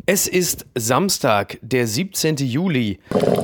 Es ist Samstag, der 17. Juli.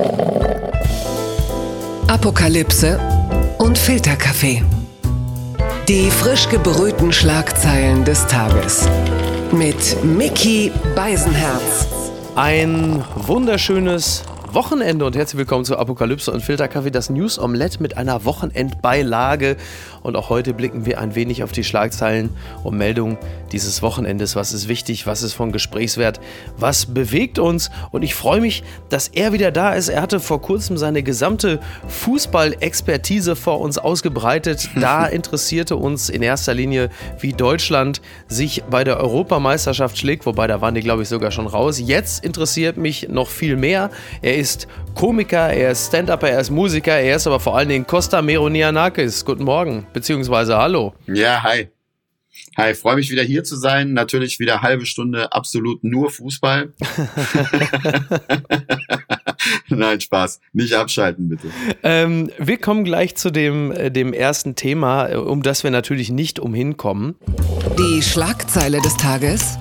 Apokalypse und Filterkaffee. Die frisch gebrühten Schlagzeilen des Tages. Mit Micky Beisenherz. Ein wunderschönes Wochenende und herzlich willkommen zu Apokalypse und Filterkaffee, das News Omelette mit einer Wochenendbeilage. Und auch heute blicken wir ein wenig auf die Schlagzeilen und Meldungen dieses Wochenendes. Was ist wichtig, was ist von Gesprächswert, was bewegt uns? Und ich freue mich, dass er wieder da ist. Er hatte vor kurzem seine gesamte Fußball-Expertise vor uns ausgebreitet. Da interessierte uns in erster Linie, wie Deutschland sich bei der Europameisterschaft schlägt. Wobei, da waren die, glaube ich, sogar schon raus. Jetzt interessiert mich noch viel mehr. Er ist Komiker, er ist Stand-Upper, er ist Musiker, er ist aber vor allen Dingen Costa Meronianakis. Guten Morgen, beziehungsweise hallo. Ja, hi. Hi, freue mich wieder hier zu sein. Natürlich wieder halbe Stunde absolut nur Fußball. Nein, Spaß. Nicht abschalten, bitte. Wir kommen gleich zu dem ersten Thema, um das wir natürlich nicht umhin kommen. Die Schlagzeile des Tages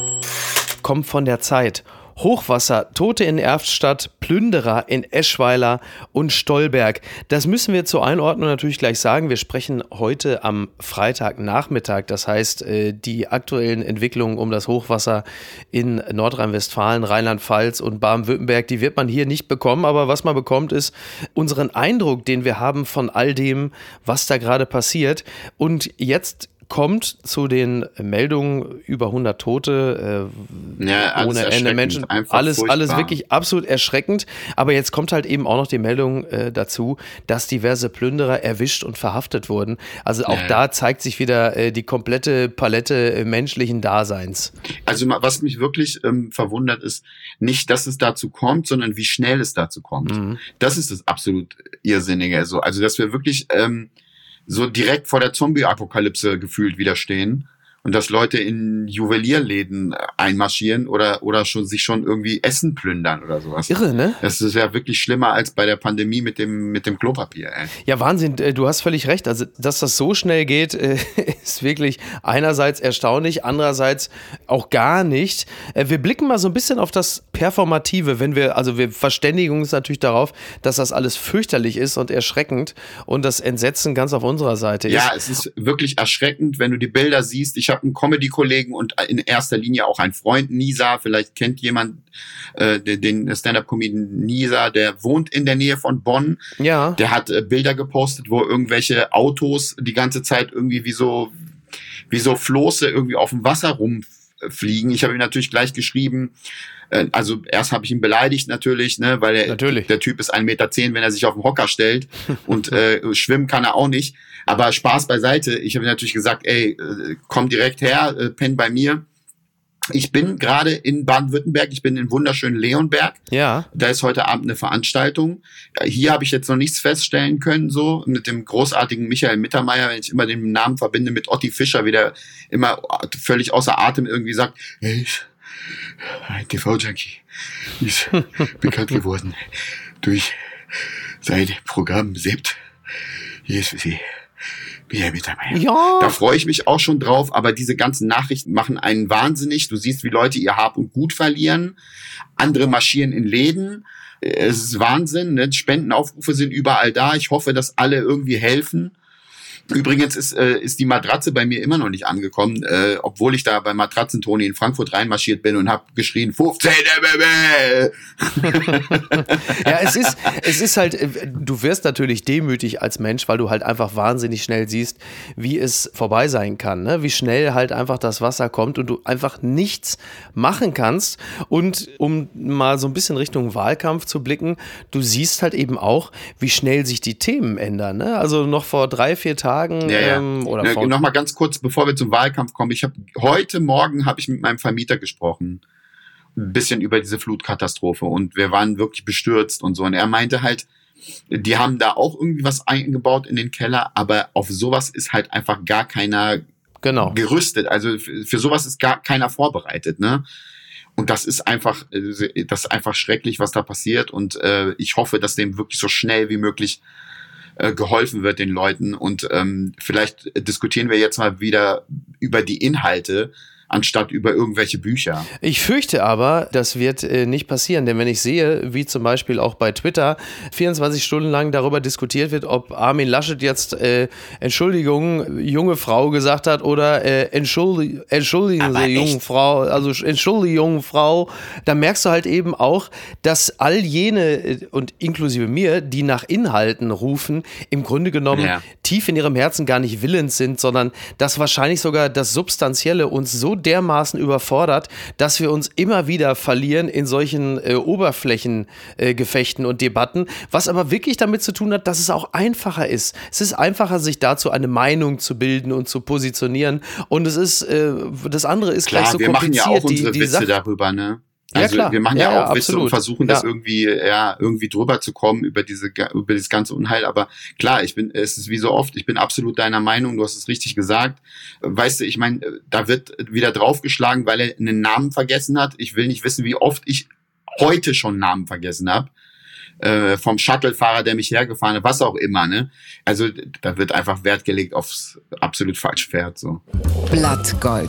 Kommt von der Zeit. Hochwasser, Tote in Erftstadt, Plünderer in Eschweiler und Stolberg. Das müssen wir zur Einordnung natürlich gleich sagen. Wir sprechen heute am Freitagnachmittag. Das heißt, die aktuellen Entwicklungen um das Hochwasser in Nordrhein-Westfalen, Rheinland-Pfalz und Baden-Württemberg, die wird man hier nicht bekommen. Aber was man bekommt, ist unseren Eindruck, den wir haben von all dem, was da gerade passiert. Und jetzt kommt zu den Meldungen über 100 Tote, ohne Ende Menschen, alles wirklich absolut erschreckend. Aber jetzt kommt halt eben auch noch die Meldung dazu, dass diverse Plünderer erwischt und verhaftet wurden. Also auch da zeigt sich wieder die komplette Palette menschlichen Daseins. Also was mich wirklich verwundert ist, nicht, dass es dazu kommt, sondern wie schnell es dazu kommt. Mhm. Das ist das absolut Irrsinnige. Also dass wir wirklich so direkt vor der Zombie-Apokalypse gefühlt widerstehen und dass Leute in Juwelierläden einmarschieren oder sich schon irgendwie Essen plündern oder sowas. Irre, ne? Das ist ja wirklich schlimmer als bei der Pandemie mit dem Klopapier, ey. Ja, Wahnsinn, du hast völlig recht. Also, dass das so schnell geht, ist wirklich einerseits erstaunlich, andererseits auch gar nicht. Wir blicken mal so ein bisschen auf das Performative, wir verständigen uns natürlich darauf, dass das alles fürchterlich ist und erschreckend und das Entsetzen ganz auf unserer Seite ist. Ja, es ist wirklich erschreckend, wenn du die Bilder siehst. Ich habe einen Comedy-Kollegen und in erster Linie auch einen Freund, Nisa, vielleicht kennt jemand den Stand-Up-Comedian Nisa, der wohnt in der Nähe von Bonn. Ja. Der hat Bilder gepostet, wo irgendwelche Autos die ganze Zeit irgendwie wie so Floße irgendwie auf dem Wasser rumfliegen. Ich habe ihm natürlich gleich geschrieben, also erst habe ich ihn beleidigt natürlich, ne, weil der Typ ist 1,10 Meter, wenn er sich auf den Hocker stellt und schwimmen kann er auch nicht. Aber Spaß beiseite, ich habe natürlich gesagt, ey, komm direkt her, penn bei mir. Ich bin gerade in Baden-Württemberg, ich bin in wunderschönen Leonberg. Ja. Da ist heute Abend eine Veranstaltung. Hier habe ich jetzt noch nichts feststellen können, so mit dem großartigen Michael Mittermeier, wenn ich immer den Namen verbinde mit Otti Fischer, wie der immer völlig außer Atem irgendwie sagt, hey, ein TV-Junkie ist bekannt geworden durch sein Programm Sept. Hier ist für Sie Michael Mittermeier. Ja. Da freue ich mich auch schon drauf, aber diese ganzen Nachrichten machen einen wahnsinnig. Du siehst, wie Leute ihr Hab und Gut verlieren. Andere marschieren in Läden. Es ist Wahnsinn, ne? Spendenaufrufe sind überall da. Ich hoffe, dass alle irgendwie helfen. Übrigens ist die Matratze bei mir immer noch nicht angekommen, obwohl ich da bei Matratzentoni in Frankfurt reinmarschiert bin und habe geschrien, 15 Ja, es ist halt, du wirst natürlich demütig als Mensch, weil du halt einfach wahnsinnig schnell siehst, wie es vorbei sein kann, ne? Wie schnell halt einfach das Wasser kommt und du einfach nichts machen kannst. Und um mal so ein bisschen Richtung Wahlkampf zu blicken, du siehst halt eben auch, wie schnell sich die Themen ändern, ne? Also noch vor 3-4 Tagen noch mal ganz kurz, bevor wir zum Wahlkampf kommen. Heute Morgen habe ich mit meinem Vermieter gesprochen. Ein bisschen über diese Flutkatastrophe und wir waren wirklich bestürzt und so. Und er meinte halt, die haben da auch irgendwie was eingebaut in den Keller, aber auf sowas ist halt einfach gar keiner gerüstet. Also für sowas ist gar keiner vorbereitet, ne? Und das ist einfach schrecklich, was da passiert. Und ich hoffe, dass dem wirklich so schnell wie möglich geholfen wird den Leuten. Und vielleicht diskutieren wir jetzt mal wieder über die Inhalte. anstatt über irgendwelche Bücher. Ich fürchte aber, das wird nicht passieren, denn wenn ich sehe, wie zum Beispiel auch bei Twitter 24 Stunden lang darüber diskutiert wird, ob Armin Laschet jetzt Entschuldigung, junge Frau gesagt hat oder entschuldigen Sie, junge Frau, also Entschuldigung, Frau, dann merkst du halt eben auch, dass all jene und inklusive mir, die nach Inhalten rufen, im Grunde genommen tief in ihrem Herzen gar nicht willens sind, sondern dass wahrscheinlich sogar das Substanzielle uns so dermaßen überfordert, dass wir uns immer wieder verlieren in solchen Oberflächengefechten und Debatten, was aber wirklich damit zu tun hat, dass es auch einfacher ist. Es ist einfacher, sich dazu eine Meinung zu bilden und zu positionieren, und es ist, das andere ist klar, gleich so kompliziert. Wir machen ja auch unsere Witze darüber, ne? Also klar. Wir machen ja auch Witze absolut. und versuchen das irgendwie drüber zu kommen über das ganze Unheil. Aber klar, es ist wie so oft, ich bin absolut deiner Meinung, du hast es richtig gesagt. Weißt du, ich meine, da wird wieder draufgeschlagen, weil er einen Namen vergessen hat. Ich will nicht wissen, wie oft ich heute schon Namen vergessen habe. Vom Shuttlefahrer, der mich hergefahren hat, was auch immer, ne? Also da wird einfach Wert gelegt aufs absolut falsche Pferd, so. Blattgold.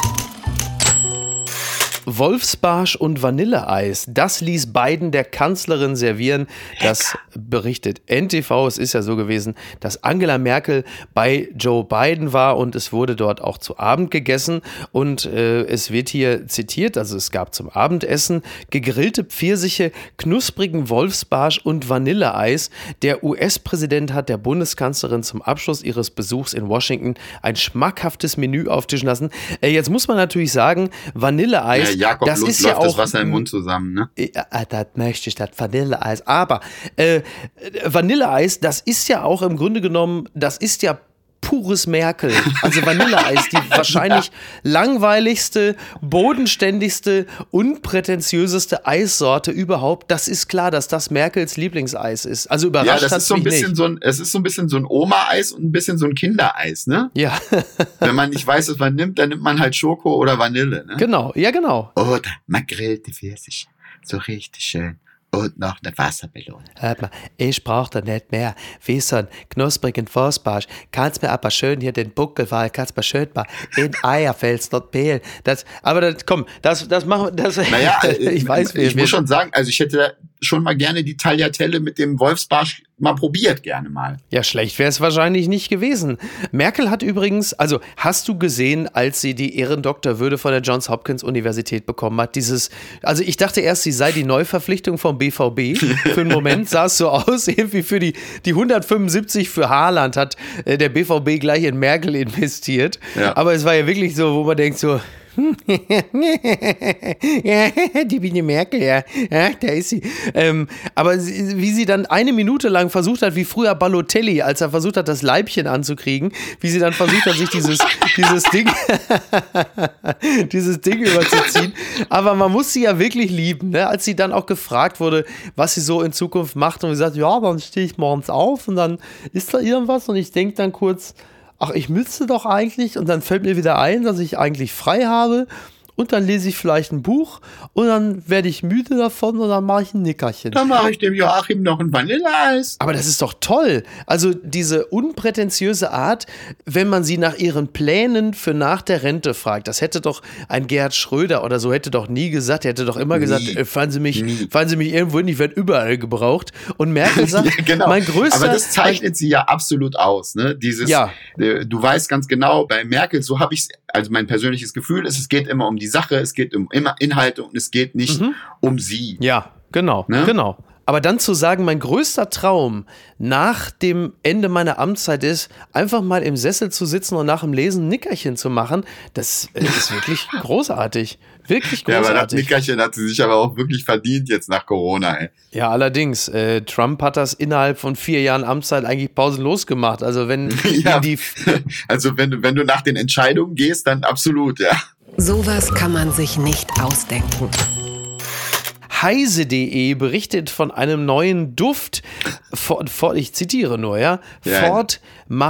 Wolfsbarsch und Vanilleeis, das ließ Biden der Kanzlerin servieren. Das berichtet NTV. Es ist ja so gewesen, dass Angela Merkel bei Joe Biden war und es wurde dort auch zu Abend gegessen. Und es wird hier zitiert, also es gab zum Abendessen gegrillte Pfirsiche, knusprigen Wolfsbarsch und Vanilleeis. Der US-Präsident hat der Bundeskanzlerin zum Abschluss ihres Besuchs in Washington ein schmackhaftes Menü auftischen lassen. Jetzt muss man natürlich sagen, Vanilleeis, Jakob das Lutz ist ja läuft auch das Wasser im Mund zusammen, ne? Das möchte ich, das Vanilleeis. Aber Vanilleeis, das ist ja auch im Grunde genommen, das ist ja pures Merkel. Also Vanilleeis, die wahrscheinlich langweiligste, bodenständigste, unprätentiöseste Eissorte überhaupt. Das ist klar, dass das Merkels Lieblingseis ist. Also überrascht das ist so ein bisschen nicht. es ist so ein bisschen so ein Oma-Eis und ein bisschen so ein Kindereis, ne? Ja. Wenn man nicht weiß, was man nimmt, dann nimmt man halt Schoko oder Vanille, ne? Genau, ja genau. Oder man grillt die Pfirsich. So richtig schön. Und noch eine Wassermelone. Hört mal, ich brauch da nicht mehr. Wie so ein knusprigen Wolfsbarsch. Kannst mir aber schön hier den Buckel, weil kannst mir schön mal in Eierfels dort pehlen. Das machen wir, Naja, ich weiß, ich muss schon sagen, also ich hätte schon mal gerne die Tagliatelle mit dem Wolfsbarsch mal probiert, gerne mal. Ja, schlecht wäre es wahrscheinlich nicht gewesen. Merkel hat übrigens, also hast du gesehen, als sie die Ehrendoktorwürde von der Johns Hopkins Universität bekommen hat, also ich dachte erst, sie sei die Neuverpflichtung vom BVB. Für einen Moment sah es so aus, irgendwie für die 175 für Haaland hat der BVB gleich in Merkel investiert. Ja. Aber es war ja wirklich so, wo man denkt so, die Biene Merkel, ja, da ist sie. Aber wie sie dann eine Minute lang versucht hat, wie früher Balotelli, als er versucht hat, das Leibchen anzukriegen, wie sie dann versucht hat, sich dieses Ding überzuziehen. Aber man muss sie ja wirklich lieben, ne? Als sie dann auch gefragt wurde, was sie so in Zukunft macht, und sie sagt, ja, dann stehe ich morgens auf und dann ist da irgendwas und ich denke dann kurz, ach, ich müsste doch eigentlich, und dann fällt mir wieder ein, dass ich eigentlich frei habe, und dann lese ich vielleicht ein Buch und dann werde ich müde davon und dann mache ich ein Nickerchen. Dann mache ich dem Joachim noch ein Vanilleeis. Aber das ist doch toll. Also diese unprätentiöse Art, wenn man sie nach ihren Plänen für nach der Rente fragt, das hätte doch ein Gerhard Schröder oder so hätte doch nie gesagt, er hätte doch immer gesagt, fahren Sie mich irgendwo hin, ich werde überall gebraucht. Und Merkel sagt, ja, genau. mein größter... Aber das zeichnet sie ja absolut aus, ne? Du weißt ganz genau, bei Merkel, so habe ich also mein persönliches Gefühl ist, es geht immer um die Sache, es geht um immer Inhalte und es geht nicht um sie. Ja, genau, genau. Aber dann zu sagen, mein größter Traum nach dem Ende meiner Amtszeit ist, einfach mal im Sessel zu sitzen und nach dem Lesen ein Nickerchen zu machen, das ist wirklich großartig. Wirklich großartig. Ja, aber das Nickerchen hat sie sich aber auch wirklich verdient jetzt nach Corona, ey. Ja, allerdings. Trump hat das innerhalb von 4 Jahren Amtszeit eigentlich pausenlos gemacht. Also wenn wenn du nach den Entscheidungen gehst, dann absolut, ja. Sowas kann man sich nicht ausdenken. Heise.de berichtet von einem neuen Duft. Ich zitiere nur, ja. Ford, mach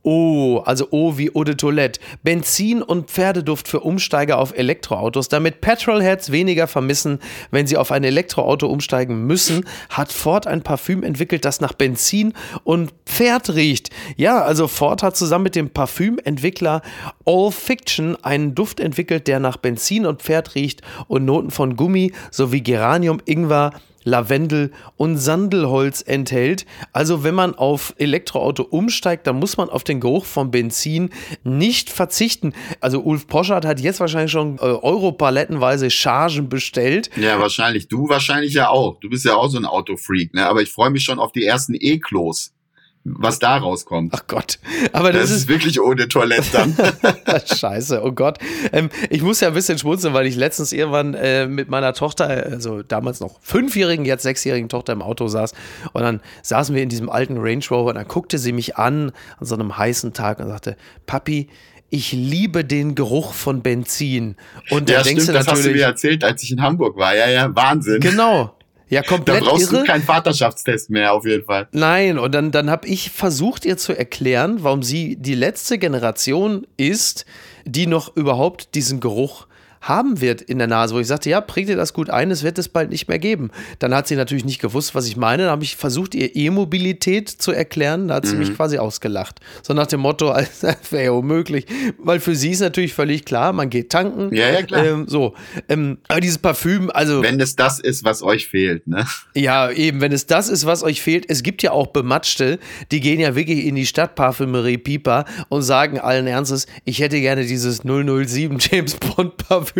Oh, also O wie Eau de Toilette. Benzin- und Pferdeduft für Umsteiger auf Elektroautos. Damit Petrolheads weniger vermissen, wenn sie auf ein Elektroauto umsteigen müssen, hat Ford ein Parfüm entwickelt, das nach Benzin und Pferd riecht. Ja, also Ford hat zusammen mit dem Parfümentwickler All Fiction einen Duft entwickelt, der nach Benzin und Pferd riecht und Noten von Gummi sowie Geranium, Ingwer, Lavendel und Sandelholz enthält. Also wenn man auf Elektroauto umsteigt, dann muss man auf den Geruch von Benzin nicht verzichten. Also Ulf Poschardt hat jetzt wahrscheinlich schon europalettenweise Chargen bestellt. Ja, wahrscheinlich. Du wahrscheinlich ja auch. Du bist ja auch so ein Autofreak, ne? Aber ich freue mich schon auf die ersten E-Klos, was da rauskommt. Ach Gott, aber das ist wirklich ohne Toilette dann. Scheiße, oh Gott. Ich muss ja ein bisschen schmunzeln, weil ich letztens irgendwann mit meiner Tochter, also damals noch 5-jährigen, jetzt 6-jährigen Tochter im Auto saß und dann saßen wir in diesem alten Range Rover und dann guckte sie mich an so einem heißen Tag und sagte, Papi, ich liebe den Geruch von Benzin. Und ja, denkst stimmt, das hast du mir erzählt, als ich in Hamburg war. Ja, Wahnsinn. Genau. Ja, komplett da brauchst irre. Du keinen Vaterschaftstest mehr, auf jeden Fall. Nein, und dann habe ich versucht, ihr zu erklären, warum sie die letzte Generation ist, die noch überhaupt diesen Geruch haben wird in der Nase, wo ich sagte, ja, prägt dir das gut ein, es wird es bald nicht mehr geben. Dann hat sie natürlich nicht gewusst, was ich meine. Dann habe ich versucht, ihr E-Mobilität zu erklären. Da hat sie mich quasi ausgelacht. So nach dem Motto, das wäre ja unmöglich. Weil für sie ist natürlich völlig klar, man geht tanken. Ja, klar. Aber dieses Parfüm, also... Wenn es das ist, was euch fehlt, ne? Ja, eben, wenn es das ist, was euch fehlt. Es gibt ja auch Bematschte, die gehen ja wirklich in die Stadtparfümerie Piper und sagen allen Ernstes, ich hätte gerne dieses 007 James Bond Parfüm.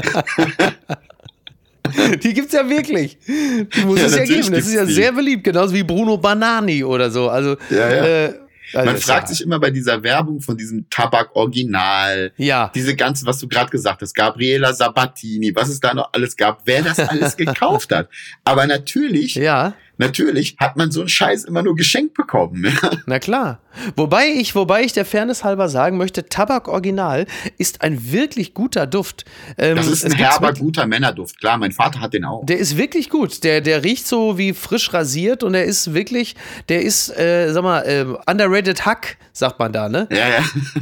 Die gibt's ja wirklich. Die muss es ja geben. Das ist ja sehr beliebt, genauso wie Bruno Banani oder so. Also, man fragt sich immer bei dieser Werbung von diesem Tabak Original, diese ganzen, was du gerade gesagt hast, Gabriela Sabatini, was es da noch alles gab, wer das alles gekauft hat. Aber natürlich hat man so einen Scheiß immer nur geschenkt bekommen. Na klar. Wobei ich der Fairness halber sagen möchte, Tabak Original ist ein wirklich guter Duft. Das ist ein herber, guter Männerduft. Klar, mein Vater hat den auch. Der ist wirklich gut. Der riecht so wie frisch rasiert und der ist, underrated Hack, sagt man da, ne? Ja.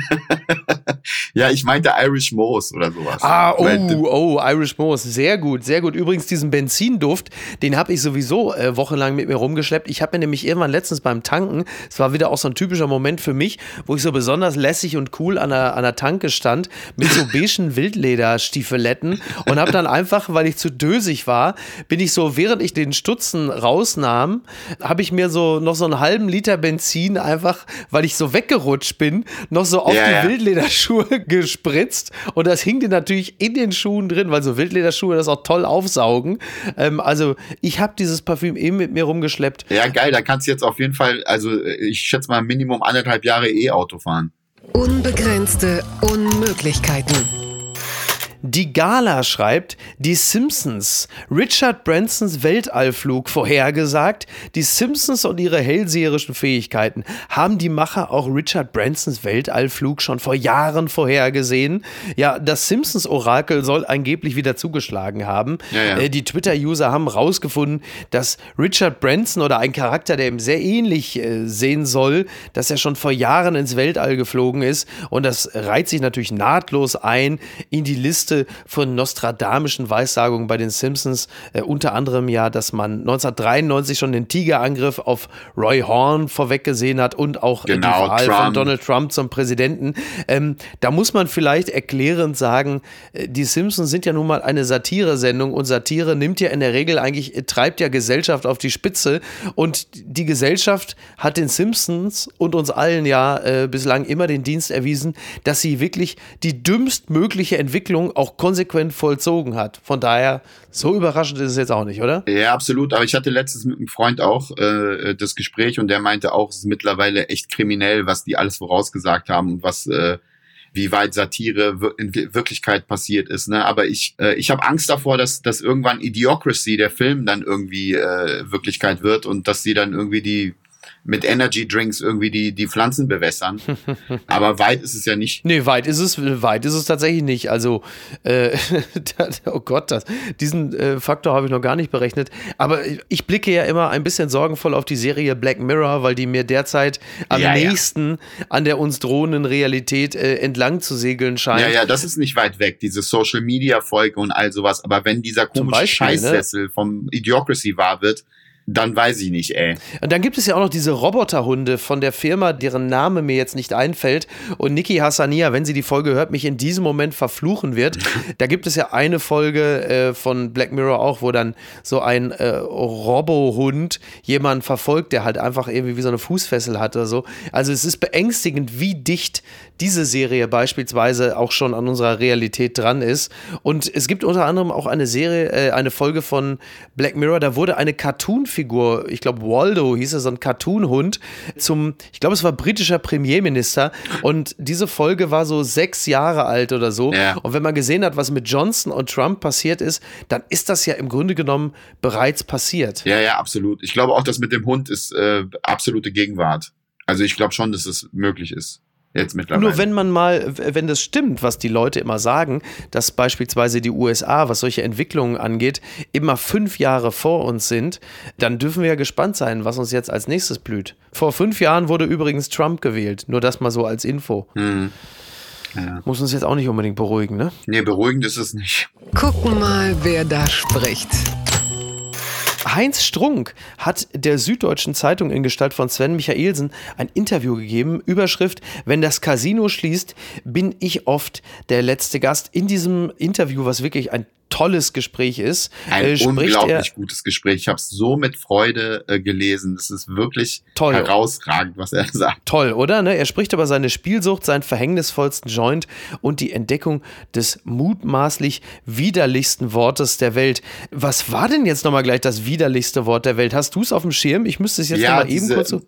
Ja, ich meinte Irish Moss oder sowas. Irish Moss. Sehr gut, sehr gut. Übrigens, diesen Benzinduft, den habe ich sowieso wochenlang mit mir rumgeschleppt. Ich habe mir nämlich irgendwann letztens beim Tanken, es war wieder auch so ein typischer Moment für mich, wo ich so besonders lässig und cool an der Tanke stand, mit so beigen Wildlederstiefeletten und habe dann einfach, weil ich zu dösig war, bin ich so, während ich den Stutzen rausnahm, habe ich mir so noch so einen halben Liter Benzin einfach, weil ich so weggerutscht bin, noch so auf die Wildlederschuhe gespritzt und das hing dir natürlich in den Schuhen drin, weil so Wildlederschuhe das auch toll aufsaugen. Also ich habe dieses Parfüm eben mit mir rumgeschleppt. Ja, geil, da kannst du jetzt auf jeden Fall, also ich schätze mal Minimum 1,5 Jahre E-Auto fahren. Unbegrenzte Unmöglichkeiten. Die Gala schreibt, die Simpsons, Richard Bransons Weltallflug vorhergesagt. Die Simpsons und ihre hellseherischen Fähigkeiten haben die Macher auch Richard Bransons Weltallflug schon vor Jahren vorhergesehen. Ja, das Simpsons-Orakel soll angeblich wieder zugeschlagen haben. Ja. Die Twitter-User haben rausgefunden, dass Richard Branson oder ein Charakter, der ihm sehr ähnlich sehen soll, dass er schon vor Jahren ins Weltall geflogen ist. Und das reiht sich natürlich nahtlos ein in die Liste von nostradamischen Weissagungen bei den Simpsons, unter anderem ja, dass man 1993 schon den Tigerangriff auf Roy Horn vorweggesehen hat und auch die Wahl von Donald Trump zum Präsidenten. Da muss man vielleicht erklärend sagen, die Simpsons sind ja nun mal eine Satire-Sendung und Satire nimmt ja in der Regel treibt ja Gesellschaft auf die Spitze und die Gesellschaft hat den Simpsons und uns allen ja bislang immer den Dienst erwiesen, dass sie wirklich die dümmstmögliche Entwicklung auch konsequent vollzogen hat. Von daher, so überraschend ist es jetzt auch nicht, oder? Ja, absolut. Aber ich hatte letztens mit einem Freund auch das Gespräch und der meinte auch, es ist mittlerweile echt kriminell, was die alles vorausgesagt haben und was wie weit Satire in Wirklichkeit passiert ist. Ne? Aber ich habe Angst davor, dass irgendwann Idiocracy, der Film, dann irgendwie Wirklichkeit wird und dass sie dann irgendwie mit Energy Drinks irgendwie die Pflanzen bewässern. Aber weit ist es ja nicht. Nee, weit ist es tatsächlich nicht. Also, oh Gott, diesen Faktor habe ich noch gar nicht berechnet. Aber ich blicke ja immer ein bisschen sorgenvoll auf die Serie Black Mirror, weil die mir derzeit am nächsten an der uns drohenden Realität entlang zu segeln scheint. Ja, das ist nicht weit weg, diese Social-Media-Folge und all sowas. Aber wenn dieser komische Scheißsessel vom Idiocracy wahr wird, dann weiß ich nicht, ey. Und dann gibt es ja auch noch diese Roboterhunde von der Firma, deren Name mir jetzt nicht einfällt. Und Niki Hassania, wenn sie die Folge hört, mich in diesem Moment verfluchen wird. Da gibt es ja eine Folge von Black Mirror auch, wo dann so ein Robohund jemanden verfolgt, der halt einfach irgendwie wie so eine Fußfessel hat oder so. Also es ist beängstigend, wie dicht diese Serie beispielsweise auch schon an unserer Realität dran ist. Und es gibt unter anderem auch eine Folge von Black Mirror, da wurde eine Cartoon-Figur, ich glaube Waldo hieß er, so ein Cartoon-Hund, ich glaube es war britischer Premierminister, und diese Folge war so 6 Jahre alt oder so. Ja. Und wenn man gesehen hat, was mit Johnson und Trump passiert ist, dann ist das ja im Grunde genommen bereits passiert. Ja, absolut. Ich glaube auch, das mit dem Hund ist absolute Gegenwart. Also ich glaube schon, dass es möglich ist. Jetzt mittlerweile. Nur wenn das stimmt, was die Leute immer sagen, dass beispielsweise die USA, was solche Entwicklungen angeht, immer 5 Jahre vor uns sind, dann dürfen wir ja gespannt sein, was uns jetzt als nächstes blüht. Vor 5 Jahren wurde übrigens Trump gewählt, nur das mal so als Info. Ja. Muss uns jetzt auch nicht unbedingt beruhigen, ne? Nee, beruhigend ist es nicht. Gucken mal, wer da spricht. Heinz Strunk hat der Süddeutschen Zeitung in Gestalt von Sven Michaelsen ein Interview gegeben. Überschrift: Wenn das Casino schließt, bin ich oft der letzte Gast. In diesem Interview, was wirklich ein tolles Gespräch ist. Ein unglaublich gutes Gespräch. Ich habe es so mit Freude gelesen. Das ist wirklich toll. Herausragend, was er sagt. Toll, oder? Ne? Er spricht über seine Spielsucht, seinen verhängnisvollsten Joint und die Entdeckung des mutmaßlich widerlichsten Wortes der Welt. Was war denn jetzt nochmal gleich das widerlichste Wort der Welt? Hast du es auf dem Schirm? Ich müsste es jetzt nochmal eben kurz so...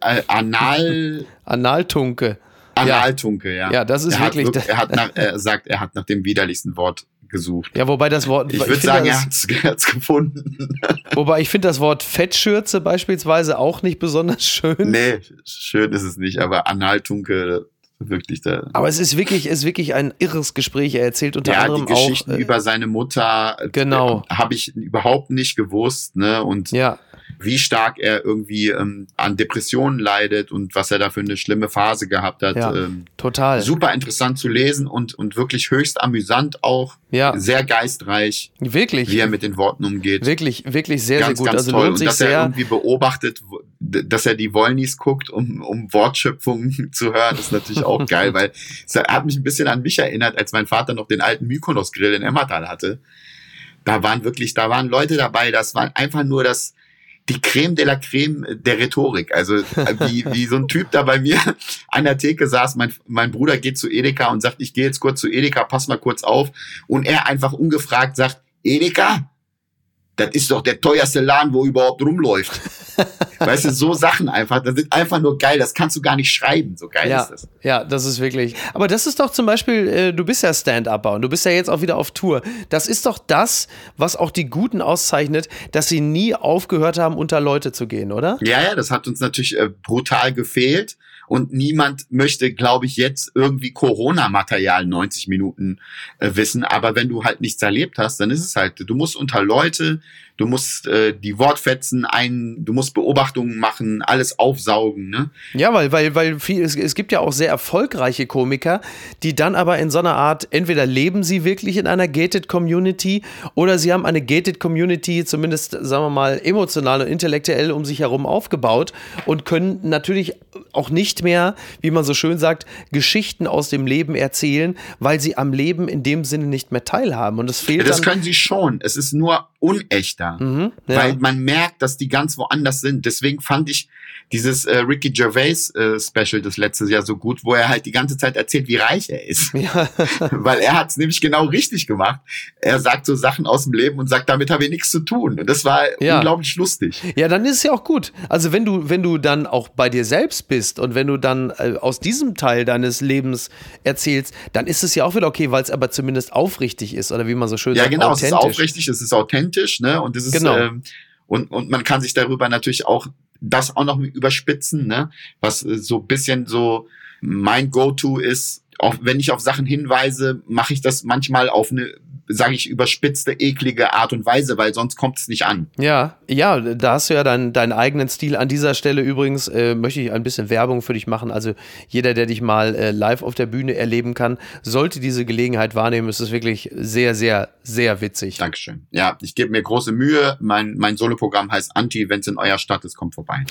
Analtunke. Analtunke, ja. Ja, das ist wirklich... Er sagt, er hat nach dem widerlichsten Wort gesucht. Ja, wobei das Wort... Ich würde sagen, er hat's gefunden. Wobei ich finde das Wort Fettschürze beispielsweise auch nicht besonders schön. Nee, schön ist es nicht, aber Analtunke wirklich da. Aber es ist wirklich ein irres Gespräch. Er erzählt unter anderem die Geschichten auch über seine Mutter. Genau. Habe ich überhaupt nicht gewusst, ne? Und wie stark er irgendwie an Depressionen leidet und was er da für eine schlimme Phase gehabt hat. Ja, total. Super interessant zu lesen und wirklich höchst amüsant auch. Ja. Sehr geistreich. Wirklich. Wie er mit den Worten umgeht. Wirklich sehr, ganz, sehr gut. Ganz also toll. lohnt sich und dass sehr. Er irgendwie beobachtet, dass er die Wollnies guckt, um Wortschöpfungen zu hören, ist natürlich auch geil, weil es hat mich ein bisschen an mich erinnert, als mein Vater noch den alten Mykonos-Grill in Emmertal hatte. Da waren Leute dabei, das war einfach nur die Creme de la Creme der Rhetorik. Also wie so ein Typ da bei mir an der Theke saß, mein Bruder geht zu Edeka und sagt, ich gehe jetzt kurz zu Edeka, pass mal kurz auf. Und er einfach ungefragt sagt, Edeka? Das ist doch der teuerste Laden, wo überhaupt rumläuft. Weißt du, so Sachen einfach, das ist einfach nur geil, das kannst du gar nicht schreiben, so geil ist das. Ja, das ist wirklich, aber das ist doch zum Beispiel, du bist ja Stand-Upper und du bist ja jetzt auch wieder auf Tour. Das ist doch das, was auch die Guten auszeichnet, dass sie nie aufgehört haben, unter Leute zu gehen, oder? Ja, das hat uns natürlich brutal gefehlt. Und niemand möchte, glaube ich, jetzt irgendwie Corona-Material 90 Minuten wissen. Aber wenn du halt nichts erlebt hast, dann ist es halt, du musst unter Leute, du musst die Wortfetzen du musst Beobachtungen machen, alles aufsaugen, ne? Ja, weil es gibt ja auch sehr erfolgreiche Komiker, die dann aber in so einer Art, entweder leben sie wirklich in einer gated Community oder sie haben eine gated Community, zumindest, sagen wir mal, emotional und intellektuell um sich herum aufgebaut und können natürlich auch nicht mehr, wie man so schön sagt, Geschichten aus dem Leben erzählen, weil sie am Leben in dem Sinne nicht mehr teilhaben. Und das fehlt das können sie schon. Es ist nur unechter, weil man merkt, dass die ganz woanders sind. Deswegen fand ich dieses Ricky Gervais Special das letztes Jahr so gut, wo er halt die ganze Zeit erzählt, wie reich er ist. Ja. Weil er hat es nämlich genau richtig gemacht. Er sagt so Sachen aus dem Leben und sagt, damit habe ich nichts zu tun. Und das war unglaublich lustig. Ja, dann ist es ja auch gut. Also wenn du dann auch bei dir selbst bist und wenn du dann aus diesem Teil deines Lebens erzählst, dann ist es ja auch wieder okay, weil es aber zumindest aufrichtig ist oder wie man so schön sagt, authentisch. Es ist aufrichtig, es ist authentisch, ne? Und es ist und man kann sich darüber natürlich auch das auch noch überspitzen, ne? Was so ein bisschen so mein Go-To ist. Auch wenn ich auf Sachen hinweise, mache ich das manchmal auf eine, sage ich, überspitzte, eklige Art und Weise, weil sonst kommt es nicht an. Ja, da hast du ja deinen eigenen Stil. An dieser Stelle übrigens möchte ich ein bisschen Werbung für dich machen. Also jeder, der dich mal live auf der Bühne erleben kann, sollte diese Gelegenheit wahrnehmen. Es ist wirklich sehr, sehr, sehr witzig. Dankeschön. Ja, ich gebe mir große Mühe. Mein Soloprogramm heißt Anti. Wenn es in eurer Stadt ist, kommt vorbei.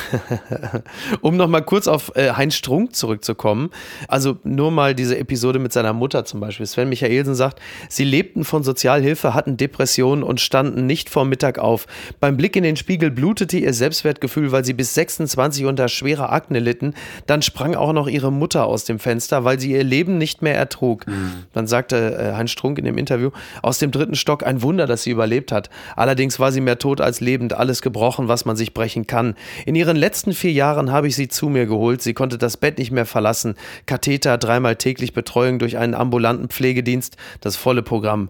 Um nochmal kurz auf Heinz Strunk zurückzukommen. Also nur mal diese Episode mit seiner Mutter zum Beispiel. Sven Michaelsen sagt, sie lebten von Sozialhilfe, hatten Depressionen und standen nicht vor Mittag auf. Beim Blick in den Spiegel blutete ihr Selbstwertgefühl, weil sie bis 26 unter schwerer Akne litten. Dann sprang auch noch ihre Mutter aus dem Fenster, weil sie ihr Leben nicht mehr ertrug. Dann sagte Heinz Strunk in dem Interview, aus dem 3. Stock ein Wunder, dass sie überlebt hat. Allerdings war sie mehr tot als lebend, alles gebrochen, was man sich brechen kann. In ihren letzten 4 Jahren habe ich sie zu mir geholt. Sie konnte das Bett nicht mehr verlassen. Katheter, 3-mal täglich Betreuung durch einen ambulanten Pflegedienst, das volle Programm.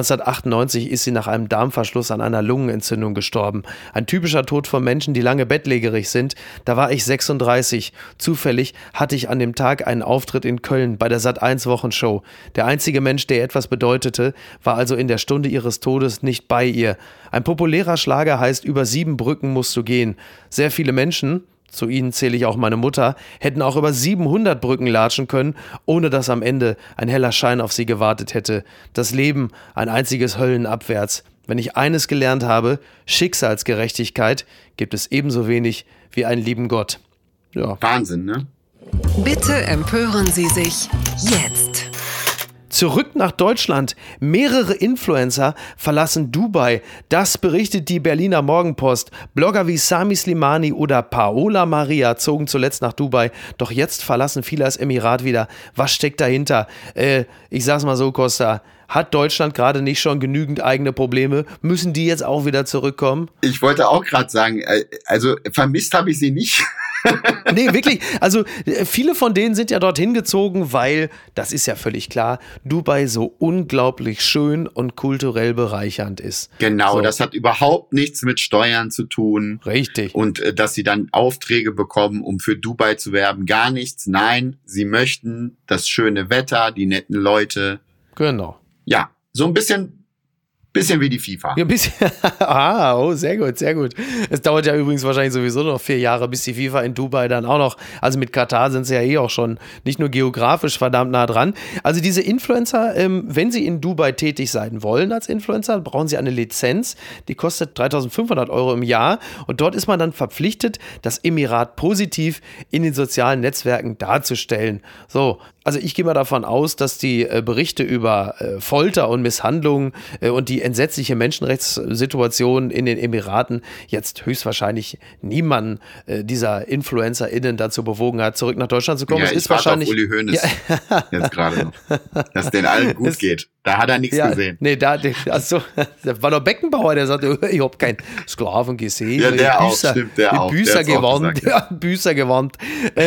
1998 ist sie nach einem Darmverschluss an einer Lungenentzündung gestorben. Ein typischer Tod von Menschen, die lange bettlägerig sind. Da war ich 36. Zufällig hatte ich an dem Tag einen Auftritt in Köln bei der Sat.1 Wochenshow. Der einzige Mensch, der etwas bedeutete, war also in der Stunde ihres Todes nicht bei ihr. Ein populärer Schlager heißt "Über 7 Brücken musst du gehen". Sehr viele Menschen, zu ihnen zähle ich auch meine Mutter, hätten auch über 700 Brücken latschen können, ohne dass am Ende ein heller Schein auf sie gewartet hätte. Das Leben ein einziges Höllenabwärts. Wenn ich eines gelernt habe, Schicksalsgerechtigkeit gibt es ebenso wenig wie einen lieben Gott. Ja. Wahnsinn, ne? Bitte empören Sie sich jetzt. Zurück nach Deutschland. Mehrere Influencer verlassen Dubai. Das berichtet die Berliner Morgenpost. Blogger wie Sami Slimani oder Paola Maria zogen zuletzt nach Dubai. Doch jetzt verlassen viele das Emirat wieder. Was steckt dahinter? Ich sag's mal so, Costa. Hat Deutschland gerade nicht schon genügend eigene Probleme? Müssen die jetzt auch wieder zurückkommen? Ich wollte auch gerade sagen, also vermisst habe ich sie nicht. Nee, wirklich. Also viele von denen sind ja dorthin gezogen, weil, das ist ja völlig klar, Dubai so unglaublich schön und kulturell bereichernd ist. Genau, so. Das hat überhaupt nichts mit Steuern zu tun. Richtig. Und dass sie dann Aufträge bekommen, um für Dubai zu werben, gar nichts. Nein, sie möchten das schöne Wetter, die netten Leute. Genau. Ja, so ein bisschen wie die FIFA. Ja, ein bisschen. Sehr gut, sehr gut. Es dauert ja übrigens wahrscheinlich sowieso noch 4 Jahre, bis die FIFA in Dubai dann auch noch, also mit Katar sind sie ja auch schon nicht nur geografisch verdammt nah dran. Also diese Influencer, wenn sie in Dubai tätig sein wollen als Influencer, brauchen sie eine Lizenz, die kostet 3.500 € im Jahr und dort ist man dann verpflichtet, das Emirat positiv in den sozialen Netzwerken darzustellen. So, also ich gehe mal davon aus, dass die Berichte über Folter und Misshandlungen und die entsetzliche Menschenrechtssituation in den Emiraten jetzt höchstwahrscheinlich niemanden dieser InfluencerInnen dazu bewogen hat, zurück nach Deutschland zu kommen. Ja, es ich ist wahrscheinlich auf Uli Hoeneß jetzt gerade noch, dass denen allen gut geht. Da hat er nichts gesehen. Nee, da war doch Beckenbauer, der sagte, ich habe keinen Sklaven gesehen. Ja, der auch, stimmt, der auch. Büßer gewarnt.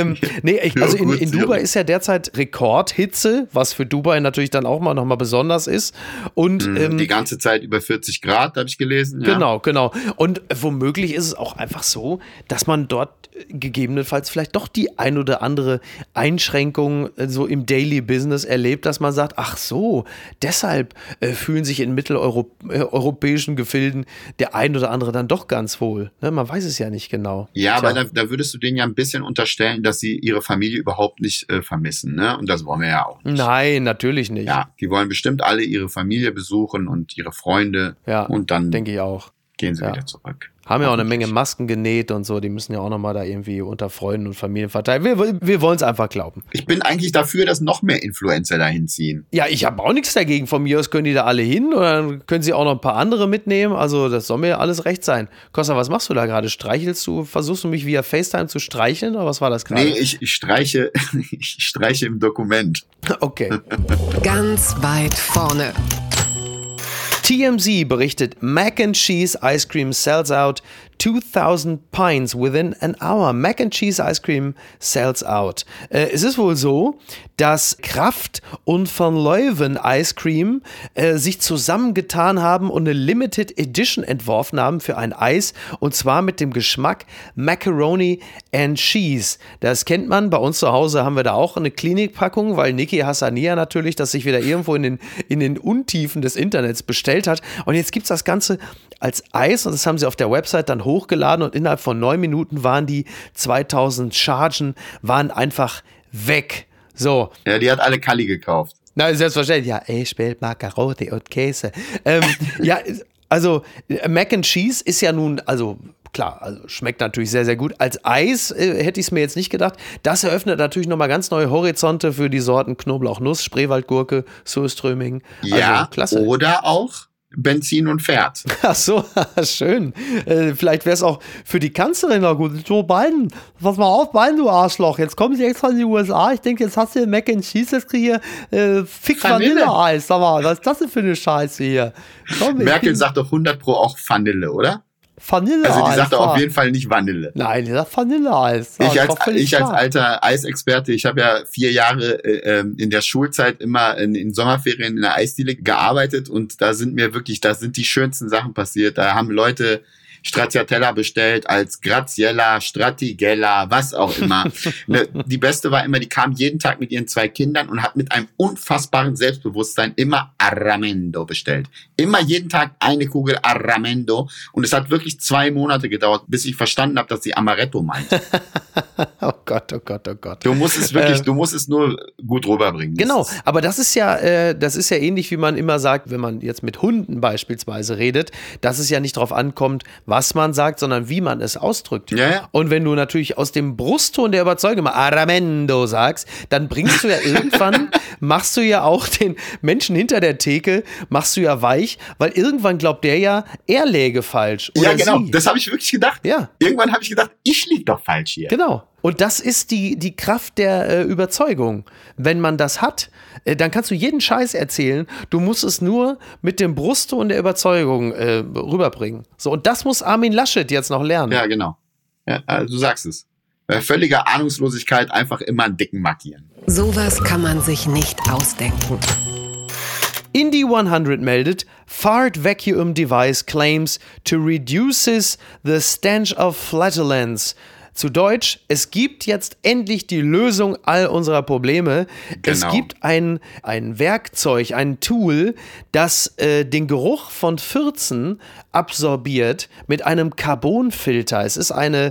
Also in Dubai ist ja derzeit Rekordhitze, was für Dubai natürlich dann auch noch mal besonders ist. Und die ganze Zeit über 40 Grad, habe ich gelesen. Ja. Genau. Und womöglich ist es auch einfach so, dass man dort gegebenenfalls vielleicht doch die ein oder andere Einschränkung so im Daily Business erlebt, dass man sagt, ach so, deshalb fühlen sich in mitteleuropäischen Gefilden der ein oder andere dann doch ganz wohl. Ne? Man weiß es ja nicht genau. Ja, aber da würdest du denen ja ein bisschen unterstellen, dass sie ihre Familie überhaupt nicht vermissen. Ne? Und das wollen wir ja auch nicht. Nein, natürlich nicht. Ja, die wollen bestimmt alle ihre Familie besuchen und ihre Freunde. Ja, und dann denke ich auch. Gehen sie wieder zurück. Haben ja auch eine Menge Masken genäht und so. Die müssen ja auch nochmal da irgendwie unter Freunden und Familien verteilen. Wir wollen es einfach glauben. Ich bin eigentlich dafür, dass noch mehr Influencer dahin ziehen. Ja, ich habe auch nichts dagegen. Von mir aus können die da alle hin und dann können sie auch noch ein paar andere mitnehmen. Also das soll mir alles recht sein. Costa, was machst du da gerade? Versuchst du mich via FaceTime zu streicheln oder was war das gerade? Nee, ich streiche im Dokument. Okay. Ganz weit vorne. TMZ berichtet, Mac and Cheese Ice Cream sells out 2,000 pints within an hour. Mac and Cheese Ice Cream sells out. Es ist wohl so, dass Kraft und Van Leeuwen Ice Cream sich zusammengetan haben und eine Limited Edition entworfen haben für ein Eis, und zwar mit dem Geschmack Macaroni and Cheese. Das kennt man, bei uns zu Hause haben wir da auch eine Klinikpackung, weil Niki Hassania natürlich das sich wieder irgendwo in den Untiefen des Internets bestellt hat, und jetzt gibt es das Ganze als Eis, und das haben sie auf der Website dann hochgeladen, und innerhalb von 9 Minuten waren die 2000 Chargen waren einfach weg. So. Ja, die hat alle Kalli gekauft. Na, selbstverständlich. Ja, ich will Macaroni und Käse. Ja, also Mac and Cheese ist ja nun, also klar, also schmeckt natürlich sehr, sehr gut. Als Eis hätte ich es mir jetzt nicht gedacht. Das eröffnet natürlich nochmal ganz neue Horizonte für die Sorten Knoblauch-Nuss, Spreewaldgurke, Surströmming. Ja, also, klasse. Oder auch Benzin und Pferd. Ach so, schön. Vielleicht wäre es auch für die Kanzlerin noch gut. Joe Biden, pass mal auf, Biden, du Arschloch. Jetzt kommen sie extra in die USA. Ich denke, jetzt hast du Mac and Cheese, jetzt kriege ich hier Fick Vanilleeis. Sag mal, was ist das denn für eine Scheiße hier? Komm, Merkel sagt doch 100 Pro auch Vanille, oder? Vanilleeis. Also die sagt doch auf jeden Fall nicht Vanille. Nein, die sagt Vanilleeis. Ich als alter Eisexperte, ich habe ja 4 Jahre in der Schulzeit immer in Sommerferien in der Eisdiele gearbeitet, und da sind die schönsten Sachen passiert. Da haben Leute Stracciatella bestellt als Graziella, Stratigella, was auch immer. Die beste war immer, die kam jeden Tag mit ihren 2 Kindern und hat mit einem unfassbaren Selbstbewusstsein immer Arramendo bestellt. Immer jeden Tag eine Kugel Arramendo, und es hat wirklich 2 Monate gedauert, bis ich verstanden habe, dass sie Amaretto meint. Oh Gott, oh Gott, oh Gott. Du musst es wirklich, du musst es nur gut rüberbringen. Genau, aber das ist ja ähnlich, wie man immer sagt, wenn man jetzt mit Hunden beispielsweise redet, dass es ja nicht drauf ankommt, was man sagt, sondern wie man es ausdrückt. Ja, ja. Und wenn du natürlich aus dem Brustton der Überzeugung mal Arramendo sagst, dann bringst du ja irgendwann, machst du ja auch den Menschen hinter der Theke, machst du ja weich, weil irgendwann glaubt der ja, er läge falsch. Oder ja, genau, sie. das habe ich wirklich gedacht. Ja. Irgendwann habe ich gedacht, ich lieg doch falsch hier. Genau. Und das ist die Kraft der Überzeugung. Wenn man das hat, dann kannst du jeden Scheiß erzählen. Du musst es nur mit dem Brustton der Überzeugung rüberbringen. So, und das muss Armin Laschet jetzt noch lernen. Ja, genau. Ja, also du sagst es. Bei völliger Ahnungslosigkeit einfach immer einen dicken markieren. Sowas kann man sich nicht ausdenken. Indie 100 meldet, Fart Vacuum Device claims to reduces the stench of flatulence. Zu Deutsch, es gibt jetzt endlich die Lösung all unserer Probleme. Genau. Es gibt ein Werkzeug, ein Tool, das den Geruch von Fürzen absorbiert mit einem Carbonfilter. Es ist eine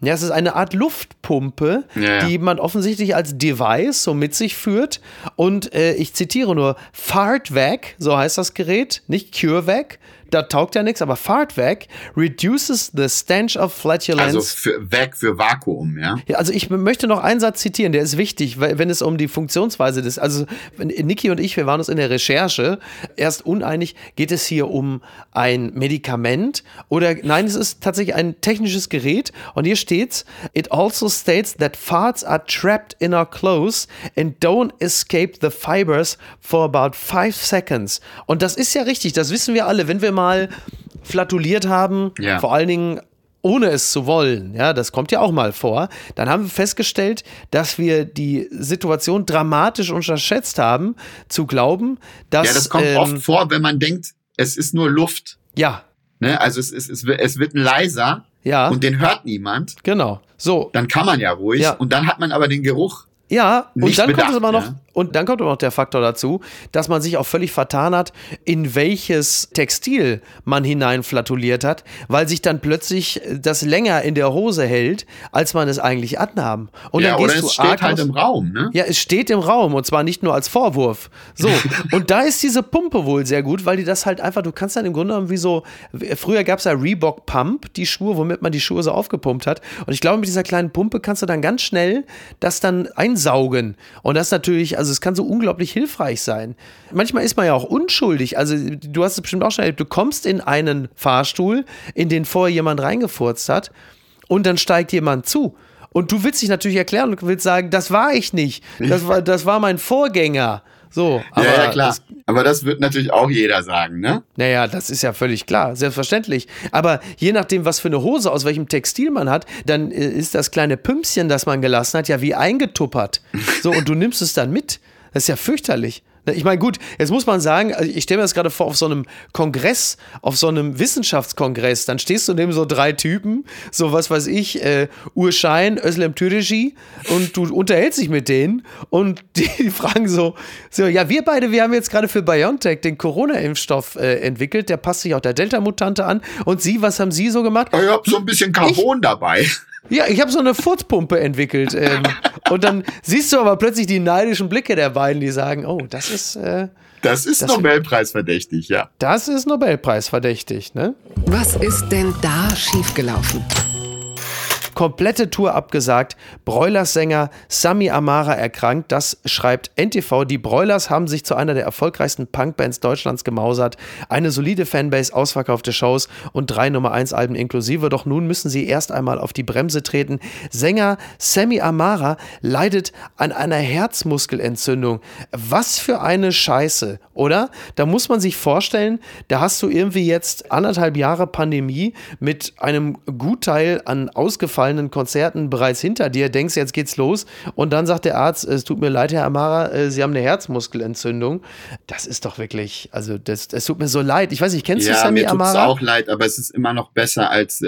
Art Luftpumpe, die man offensichtlich als Device so mit sich führt. Und ich zitiere nur, FartVac, so heißt das Gerät, nicht CureVac. Da taugt ja nichts, aber FartVac reduces the stench of flatulence. Also für Vakuum, ja? Ja, also ich möchte noch einen Satz zitieren, der ist wichtig, wenn es um die Funktionsweise des, also Niki und ich, wir waren uns in der Recherche erst uneinig, geht es hier um ein Medikament oder nein, es ist tatsächlich ein technisches Gerät, und hier steht's, it also states that farts are trapped in our clothes and don't escape the fibers for about 5 seconds. Und das ist ja richtig, das wissen wir alle, wenn wir mal flatuliert haben, vor allen Dingen ohne es zu wollen, ja, das kommt ja auch mal vor, dann haben wir festgestellt, dass wir die Situation dramatisch unterschätzt haben, zu glauben, dass... Ja, das kommt oft vor, wenn man denkt, es ist nur Luft. Ja. Ne? Also es wird ein leiser, und den hört niemand. Genau. So. Dann kann man ja ruhig, und dann hat man aber den Geruch. Ja, und dann bedacht, kommt es aber noch, und dann kommt aber noch der Faktor dazu, dass man sich auch völlig vertan hat, in welches Textil man hineinflatuliert hat, weil sich dann plötzlich das länger in der Hose hält, als man es eigentlich annahm. Und dann gehst oder es steht halt im Raum, ne? Ja, es steht im Raum, und zwar nicht nur als Vorwurf. So, und da ist diese Pumpe wohl sehr gut, weil die das halt einfach, du kannst dann im Grunde genommen wie so, früher gab es ja Reebok Pump, die Schuhe, womit man die Schuhe so aufgepumpt hat. Und ich glaube, mit dieser kleinen Pumpe kannst du dann ganz schnell das dann einsaugen. Und das natürlich, also es kann so unglaublich hilfreich sein. Manchmal ist man ja auch unschuldig. Also du hast es bestimmt auch schon erlebt, du kommst in einen Fahrstuhl, in den vorher jemand reingefurzt hat, und dann steigt jemand zu. Und du willst dich natürlich erklären und willst sagen, das war ich nicht. Das war mein Vorgänger. So, aber ja, klar. Aber das wird natürlich auch jeder sagen, ne? Naja, das ist ja völlig klar, selbstverständlich. Aber je nachdem, was für eine Hose, aus welchem Textil man hat, dann ist das kleine Pümpchen, das man gelassen hat, ja wie eingetuppert. So, und du nimmst es dann mit. Das ist ja fürchterlich. Ich meine, gut, jetzt muss man sagen, also ich stelle mir das gerade vor, auf so einem Kongress, auf so einem Wissenschaftskongress, dann stehst du neben so 3 Typen, so was weiß ich, Urschein, Özlem Türeci, und du unterhältst dich mit denen und die fragen so, ja, wir haben jetzt gerade für BioNTech den Corona-Impfstoff entwickelt, der passt sich auch der Delta-Mutante an. Und Sie, was haben Sie so gemacht? Ich habe so ein bisschen Carbon dabei. Ja, ich habe so eine Furzpumpe entwickelt. Und dann siehst du aber plötzlich die neidischen Blicke der beiden, die sagen, oh, das ist Nobelpreisverdächtig, ja. Das ist Nobelpreisverdächtig, ne? Was ist denn da schiefgelaufen? Komplette Tour abgesagt, Broilers-Sänger Sami Amara erkrankt, das schreibt NTV. Die Broilers haben sich zu einer der erfolgreichsten Punkbands Deutschlands gemausert. Eine solide Fanbase, ausverkaufte Shows und 3 Nummer-1-Alben inklusive. Doch nun müssen sie erst einmal auf die Bremse treten. Sänger Sami Amara leidet an einer Herzmuskelentzündung. Was für eine Scheiße, oder? Da muss man sich vorstellen, da hast du irgendwie jetzt 1,5 Jahre Pandemie mit einem Gutteil an ausgefallenen Konzerten bereits hinter dir, denkst, jetzt geht's los und dann sagt der Arzt, es tut mir leid, Herr Amara, Sie haben eine Herzmuskelentzündung. Das ist doch wirklich, also das tut mir so leid. Ich weiß nicht, kennst du Sami Amara? Ja, mir tut's auch leid, aber es ist immer noch besser als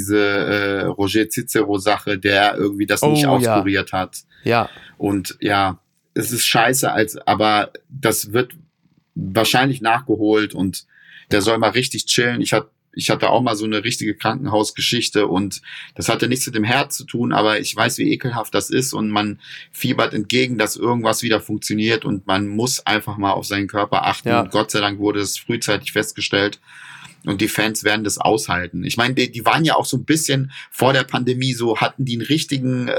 diese Roger Cicero-Sache, der irgendwie das nicht auskuriert hat. Ja. Und ja, es ist scheiße, aber das wird wahrscheinlich nachgeholt und der soll mal richtig chillen. Ich hatte auch mal so eine richtige Krankenhausgeschichte und das hatte nichts mit dem Herz zu tun, aber ich weiß, wie ekelhaft das ist und man fiebert entgegen, dass irgendwas wieder funktioniert und man muss einfach mal auf seinen Körper achten. Ja. Und Gott sei Dank wurde es frühzeitig festgestellt. Und die Fans werden das aushalten. Ich meine, die waren ja auch so ein bisschen vor der Pandemie so, hatten die einen richtigen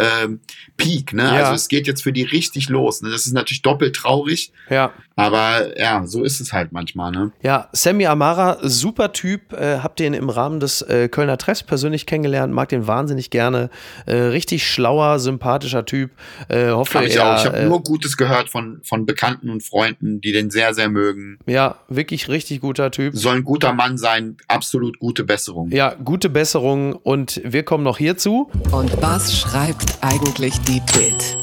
Peak, ne? Ja. Also es geht jetzt für die richtig los. Ne? Das ist natürlich doppelt traurig. Ja. Aber ja, so ist es halt manchmal, ne? Ja, Sami Amara, super Typ, hab den im Rahmen des Kölner Treffs persönlich kennengelernt, mag den wahnsinnig gerne, richtig schlauer, sympathischer Typ. Hoffe ich auch. Ich habe nur Gutes gehört von Bekannten und Freunden, die den sehr, sehr mögen. Ja, wirklich richtig guter Typ. Soll ein guter Mann sein, absolut gute Besserung. Ja, gute Besserung und wir kommen noch hierzu. Und was schreibt eigentlich die Bild?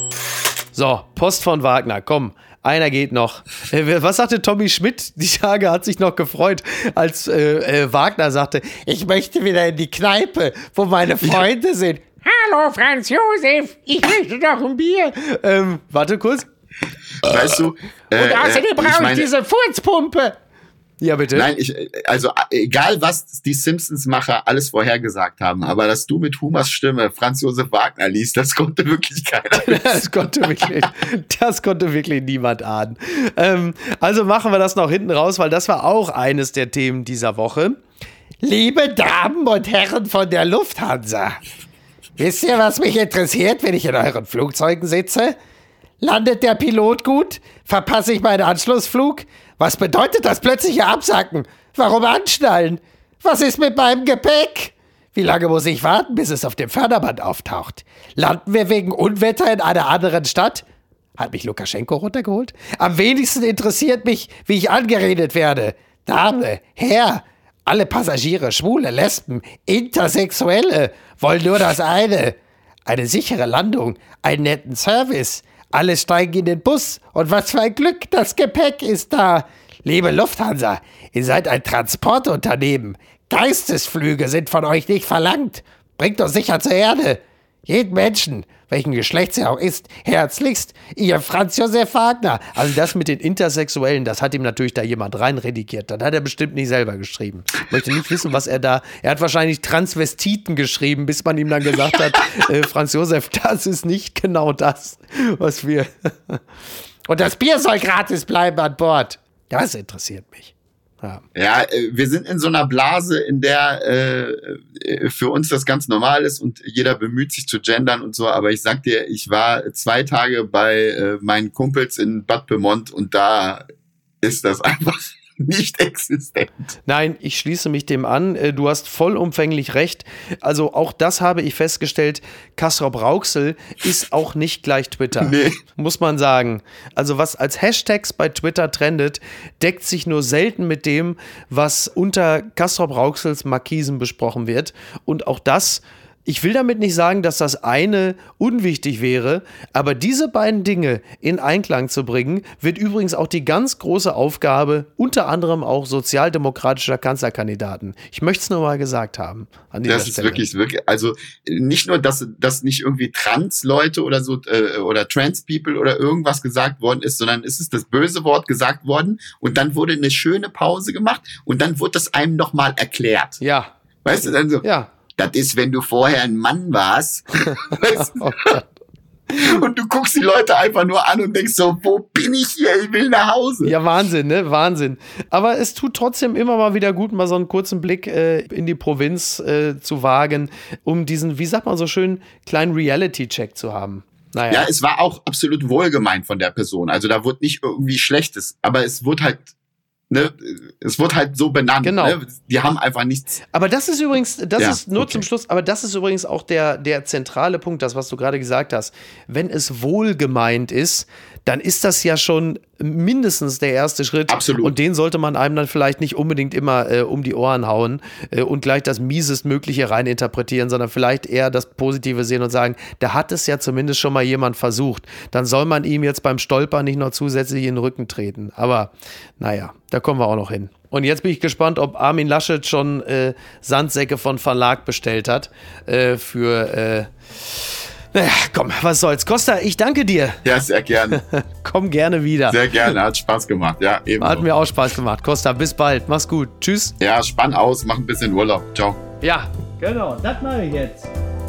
So, Post von Wagner, komm. Einer geht noch. Was sagte Tommy Schmidt? Die Tage hat sich noch gefreut, als Wagner sagte, ich möchte wieder in die Kneipe, wo meine Freunde sind. Hallo Franz Josef, ich möchte doch ein Bier. Warte kurz. Weißt du? Und außerdem brauche ich diese Furzpumpe. Ja, bitte. Nein, also egal was die Simpsons-Macher alles vorhergesagt haben, aber dass du mit Humas Stimme Franz Josef Wagner liest, das konnte wirklich keiner. Das konnte wirklich niemand ahnen. Also machen wir das noch hinten raus, weil das war auch eines der Themen dieser Woche. Liebe Damen und Herren von der Lufthansa, wisst ihr, was mich interessiert, wenn ich in euren Flugzeugen sitze? Landet der Pilot gut? Verpasse ich meinen Anschlussflug? Was bedeutet das plötzliche Absacken? Warum anschnallen? Was ist mit meinem Gepäck? Wie lange muss ich warten, bis es auf dem Förderband auftaucht? Landen wir wegen Unwetter in einer anderen Stadt? Hat mich Lukaschenko runtergeholt? Am wenigsten interessiert mich, wie ich angeredet werde. Dame, Herr, alle Passagiere, Schwule, Lesben, Intersexuelle wollen nur das eine. Eine sichere Landung, einen netten Service. Alle steigen in den Bus und was für ein Glück, das Gepäck ist da. Liebe Lufthansa, ihr seid ein Transportunternehmen. Geistesflüge sind von euch nicht verlangt. Bringt uns sicher zur Erde. Jeden Menschen, welchen Geschlechts er auch ist, herzlichst, ihr Franz Josef Wagner. Also das mit den Intersexuellen, das hat ihm natürlich da jemand reinredigiert. Das hat er bestimmt nicht selber geschrieben. Ich möchte nicht wissen, was er hat wahrscheinlich Transvestiten geschrieben, bis man ihm dann gesagt hat, Franz Josef, das ist nicht genau das, was wir... Und das Bier soll gratis bleiben an Bord. Das interessiert mich. Ja, wir sind in so einer Blase, in der für uns das ganz normal ist und jeder bemüht sich zu gendern und so, aber ich sag dir, ich war 2 Tage bei meinen Kumpels in Bad Pyrmont und da ist das einfach nicht existent. Nein, ich schließe mich dem an. Du hast vollumfänglich recht. Also auch das habe ich festgestellt. Kastrop Rauxel ist auch nicht gleich Twitter. Nee. Muss man sagen. Also was als Hashtags bei Twitter trendet, deckt sich nur selten mit dem, was unter Kastrop Rauxels Markisen besprochen wird. Und auch das, ich will damit nicht sagen, dass das eine unwichtig wäre, aber diese beiden Dinge in Einklang zu bringen, wird übrigens auch die ganz große Aufgabe, unter anderem auch sozialdemokratischer Kanzlerkandidaten. Ich möchte es nur mal gesagt haben. An dieser Stelle. Ist wirklich, also nicht nur, dass nicht irgendwie Trans-Leute oder so oder Trans-People oder irgendwas gesagt worden ist, sondern es ist das böse Wort gesagt worden und dann wurde eine schöne Pause gemacht und dann wurde das einem nochmal erklärt. Ja. Weißt du, dann so, ja. Das ist, wenn du vorher ein Mann warst. Weißt du? Und du guckst die Leute einfach nur an und denkst so, wo bin ich hier? Ich will nach Hause. Ja, Wahnsinn, ne? Wahnsinn. Aber es tut trotzdem immer mal wieder gut, mal so einen kurzen Blick in die Provinz zu wagen, um diesen, wie sagt man so schön, kleinen Reality-Check zu haben. Naja. Ja, es war auch absolut wohlgemeint von der Person. Also da wurde nicht irgendwie Schlechtes, aber es wurde halt es wird halt so benannt. Genau. Ne? Die haben einfach nichts. Aber das ist übrigens, zum Schluss, aber das ist übrigens auch der zentrale Punkt, das, was du gerade gesagt hast. Wenn es wohlgemeint ist, dann ist das ja schon mindestens der erste Schritt. Absolut. Und den sollte man einem dann vielleicht nicht unbedingt immer um die Ohren hauen und gleich das Miesestmögliche reininterpretieren, sondern vielleicht eher das Positive sehen und sagen, da hat es ja zumindest schon mal jemand versucht. Dann soll man ihm jetzt beim Stolpern nicht noch zusätzlich in den Rücken treten. Aber naja, da kommen wir auch noch hin. Und jetzt bin ich gespannt, ob Armin Laschet schon Sandsäcke von Verlag bestellt hat für naja, komm, was soll's. Costa, ich danke dir. Ja, sehr gerne. Komm gerne wieder. Sehr gerne, hat Spaß gemacht. Ja, eben. Hat mir auch Spaß gemacht. Costa, bis bald. Mach's gut. Tschüss. Ja, spann aus, mach ein bisschen Urlaub. Ciao. Ja, genau, das mache ich jetzt.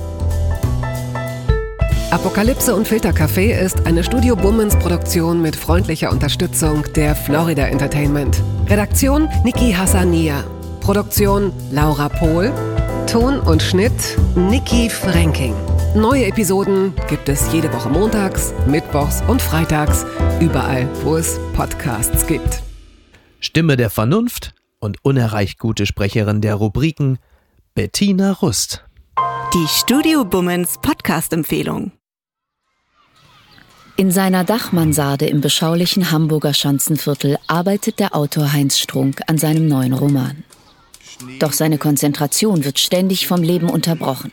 Apokalypse und Filtercafé ist eine Studio Bummens Produktion mit freundlicher Unterstützung der Florida Entertainment. Redaktion Niki Hassania. Produktion Laura Pohl. Ton und Schnitt Niki Fränking. Neue Episoden gibt es jede Woche montags, mittwochs und freitags, überall, wo es Podcasts gibt. Stimme der Vernunft und unerreicht gute Sprecherin der Rubriken Bettina Rust. Die Studio Bummens Podcast-Empfehlung. In seiner Dachmansarde im beschaulichen Hamburger Schanzenviertel arbeitet der Autor Heinz Strunk an seinem neuen Roman. Doch seine Konzentration wird ständig vom Leben unterbrochen.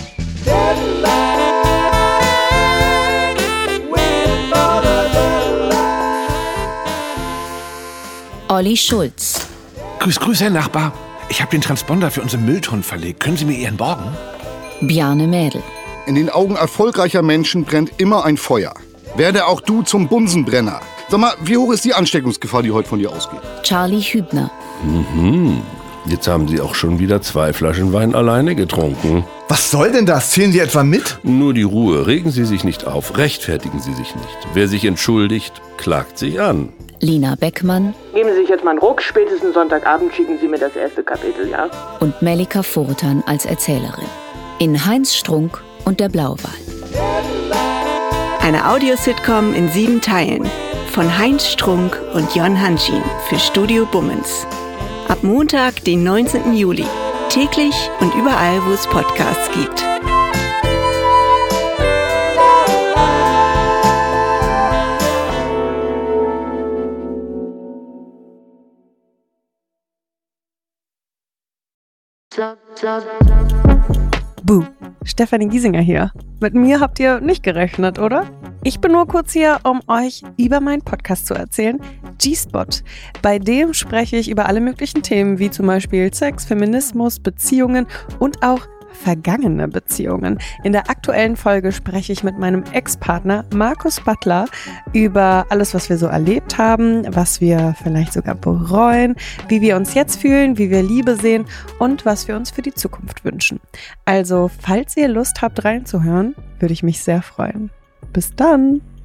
Olli Schulz. Grüß, Herr Nachbar. Ich habe den Transponder für unseren Müllton verlegt. Können Sie mir Ihren borgen? Bjarne Mädel. In den Augen erfolgreicher Menschen brennt immer ein Feuer. Werde auch du zum Bunsenbrenner. Sag mal, wie hoch ist die Ansteckungsgefahr, die heute von dir ausgeht? Charlie Hübner. Jetzt haben Sie auch schon wieder 2 Flaschen Wein alleine getrunken. Was soll denn das? Zählen Sie etwa mit? Nur die Ruhe. Regen Sie sich nicht auf. Rechtfertigen Sie sich nicht. Wer sich entschuldigt, klagt sich an. Lina Beckmann. Geben Sie sich jetzt mal einen Ruck. Spätestens Sonntagabend schicken Sie mir das erste Kapitel, ja? Und Melika Furtan als Erzählerin. In Heinz Strunk und der Blauwal. Eine Audiositcom in 7 Teilen. Von Heinz Strunk und Jon Hanschin für Studio Bummens. Ab Montag, den 19. Juli. Täglich und überall, wo es Podcasts gibt. Buh, Stefanie Giesinger hier. Mit mir habt ihr nicht gerechnet, oder? Ich bin nur kurz hier, um euch über meinen Podcast zu erzählen, G-Spot. Bei dem spreche ich über alle möglichen Themen, wie zum Beispiel Sex, Feminismus, Beziehungen und auch vergangene Beziehungen. In der aktuellen Folge spreche ich mit meinem Ex-Partner Markus Butler über alles, was wir so erlebt haben, was wir vielleicht sogar bereuen, wie wir uns jetzt fühlen, wie wir Liebe sehen und was wir uns für die Zukunft wünschen. Also, falls ihr Lust habt reinzuhören, würde ich mich sehr freuen. Bis dann!